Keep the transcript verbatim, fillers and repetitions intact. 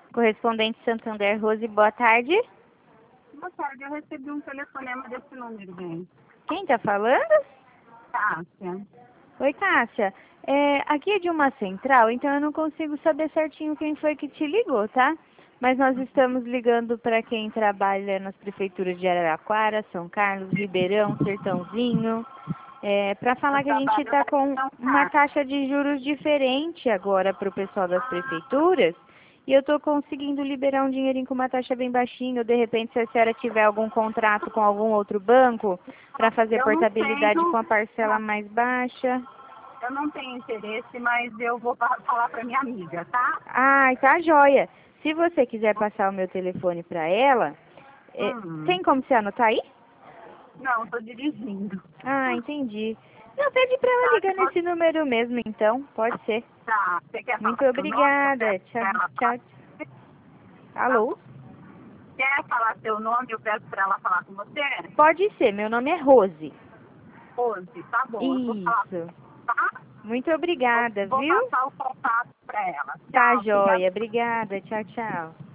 Correspondente Santander, Rose, boa tarde. Boa tarde, eu recebi um telefonema desse número, bem. Quem tá falando? Cássia. Oi, Cássia. É, aqui é de uma central, então eu não consigo saber certinho quem foi que te ligou, tá? Mas nós estamos ligando para quem trabalha nas prefeituras de Araraquara, São Carlos, Ribeirão, Sertãozinho, é, para falar Eu que a gente trabalho está na com São uma Carlos. taxa de juros diferente agora para o pessoal das prefeituras. E eu estou conseguindo liberar um dinheirinho com uma taxa bem baixinha. Ou de repente, se a senhora tiver algum contrato com algum outro banco para fazer Eu não portabilidade tenho, com a parcela mais baixa. eu não tenho interesse, mas eu vou fa- falar para minha amiga, tá? Ai, tá joia. Se você quiser passar o meu telefone para ela, é, Hum, tem como você anotar aí? não, estou dirigindo. Ah, entendi. Não, pede para ela Tá, ligar nesse número mesmo, então. Pode ser. tá, você quer falar Muito seu nome? Eu obrigada. peço Tchau, para ela falar. tchau. Alô? Quer falar seu nome? Eu peço para ela falar com você? Pode ser. Meu nome é Rose. Rose, tá bom, eu vou falar, Isso. tá? Muito Vou, obrigada, vou viu? passar o contato para ela. Tá Tchau, obrigada. joia. Obrigada. Tchau, tchau.